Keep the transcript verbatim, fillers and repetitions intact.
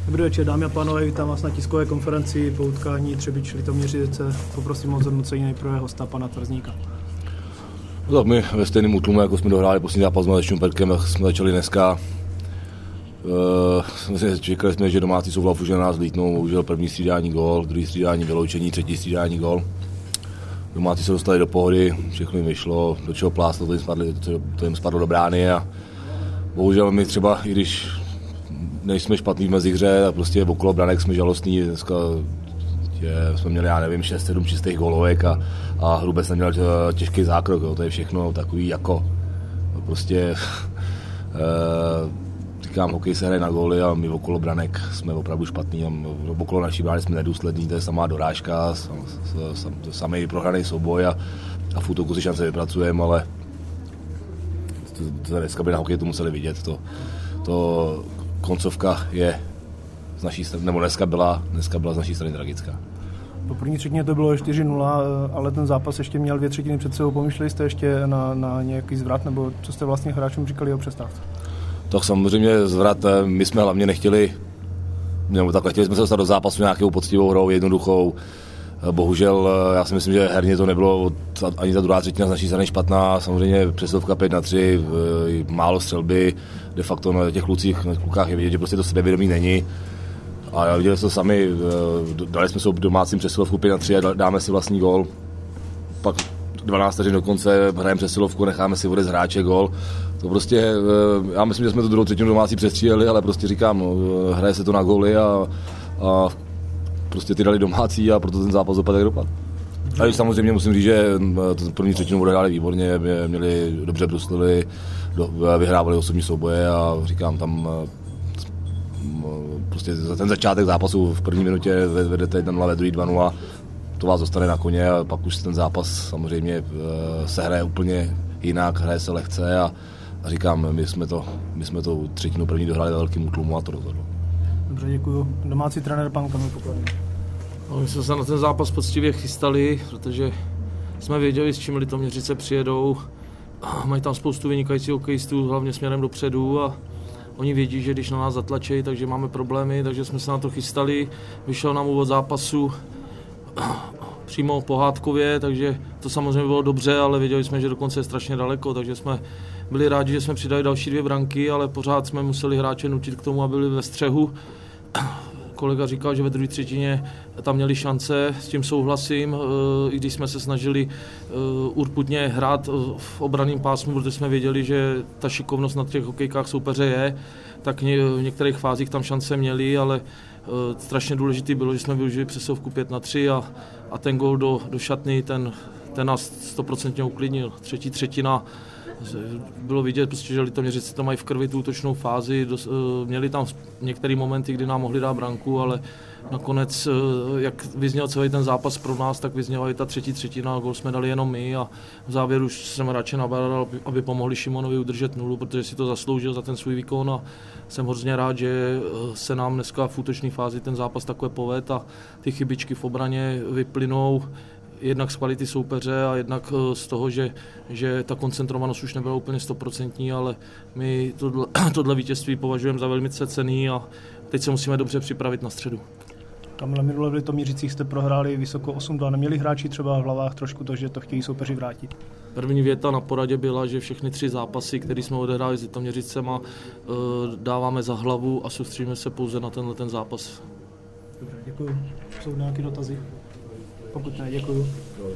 Dobrý večer, dámy a pánové, vítám vás na tiskové konferenci po utkání Třebíč-Litoměřice. Poprosím o zhodnocení nejprve hosta pana Tvrzníka. No tak my ve stejném útlumu, jako jsme dohráli poslední zápas s Mladečným Perkem, tak jsme začali dneska. Uh, čekali jsme, že domácí jsou v lafu, že na nás lítnou, bohužel první střídání gól, druhý střídání vyloučení, třetí střídání gól. Domácí se dostali do pohody, všechno jim vyšlo, do čeho pláslo, to jim, spadli, to, to jim spadlo do brány a bohužel my třeba, i když nejsme špatný v mezihře, tak prostě okolo branek jsme žalostní. Dneska je, jsme měli, já nevím, šest sedm čistých gólovek a, a Hrubec neměl těžký zákrok, jo. To je všechno takový jako prostě e, říkám, hokej se hraje na góly a my okolo branek jsme opravdu špatní a okolo naší brány jsme nedůslední, to je samá dorážka, sam, sam, samý prohraný souboj a, a v útoku si šance vypracujeme, ale to, to dneska by na hokej to museli vidět, to, to koncovka je z naší strany, nebo dneska byla, dneska byla z naší strany tragická. Po první třetině to bylo čtyři nula, ale ten zápas ještě měl dvě třetiny před sebou. Pomýšleli jste ještě na, na nějaký zvrat, nebo co jste vlastně hráčům říkali o přestávce? Tak samozřejmě zvrat, my jsme hlavně nechtěli, nebo takhle, chtěli jsme se dostat do zápasu nějakou poctivou hrou, jednoduchou. Bohužel, já si myslím, že herně to nebylo ani ta druhá třetina z naší strany špatná. Samozřejmě přesilovka pět na tři, málo střelby, de facto na těch klucích, na klukách je vidět, že prostě to sebevědomí není. A viděli jsme to sami, dali jsme se domácím přesilovku pět na tři a dáme si vlastní gól. Pak dvanáct vteřin do konce hrajeme přesilovku, necháme si odjet z hráče gól. To prostě, já myslím, že jsme tu druhou třetinu domácí přestříleli, ale prostě říkám, no, hraje se to na góly a, a prostě ty dali domácí a proto ten zápas dopadl jak dopadl. Ale samozřejmě musím říct, že první třetinu odehráli výborně, měli dobře bruslili, vyhrávali osobní souboje a říkám tam prostě za ten začátek zápasu v první minutě vedete jedna nula, ve druhý dva nula, to vás dostane na koně a pak už ten zápas samozřejmě se hraje úplně jinak, hraje se lehce a, a říkám, my jsme to, my jsme to třetinu první dohráli ve velkým útlumu a to rozhodlo. Dobře, děkuju. Domácí trenér pan Kamil Pokorný. No, my jsme se na ten zápas poctivě chystali, protože jsme věděli, s čím Litoměřice přijedou. Mají tam spoustu vynikajících hokejistů, hlavně směrem dopředu a oni vědí, že když na nás zatlačí, takže máme problémy, takže jsme se na to chystali. Vyšel nám úvod zápasu přímo pohádkově, takže to samozřejmě bylo dobře, ale věděli jsme, že dokonce je strašně daleko, takže jsme byli rádi, že jsme přidali další dvě branky, ale pořád jsme museli hráče nutit k tomu, aby byli ve střehu. Kolega říkal, že ve druhé třetině tam měli šance, s tím souhlasím, i když jsme se snažili urputně hrát v obranném pásmu, protože jsme věděli, že ta šikovnost na těch hokejkách soupeře je, tak v některých fázích tam šance měli, ale strašně důležitý bylo, že jsme využili přesilovku pět na tři a, a ten gól do, do šatny, ten, ten nás stoprocentně uklidnil. Třetí třetina bylo vidět, prostě, že Litoměřice to mají v krvi tu útočnou fázi, dos, měli tam některé momenty, kdy nám mohli dát branku, ale nakonec, jak vyzněl celý ten zápas pro nás, tak vyzněla i ta třetí třetina, gól jsme dali jenom my a v závěru už jsem radši nabádal, aby pomohli Šimonovi udržet nulu, protože si to zasloužil za ten svůj výkon a jsem hrozně rád, že se nám dneska v útočné fázi ten zápas takhle poved a ty chybičky v obraně vyplynou jednak z kvality soupeře a jednak z toho, že, že ta koncentrovanost už nebyla úplně stoprocentní, ale my tohle, tohle vítězství považujeme za velmi cenný a teď se musíme dobře připravit na středu. Kamile, minule v Litoměřicích jste prohráli vysoko osm dva, neměli hráči třeba v hlavách trošku to, že to chtějí soupeři vrátit? První věta na poradě byla, že všechny tři zápasy, které jsme odehráli s Litoměřicema, dáváme za hlavu a soustředíme se pouze na tenhle ten zápas. Dobře, děkuji. Jsou nějaké dotazy? Pokud ne, děkuji.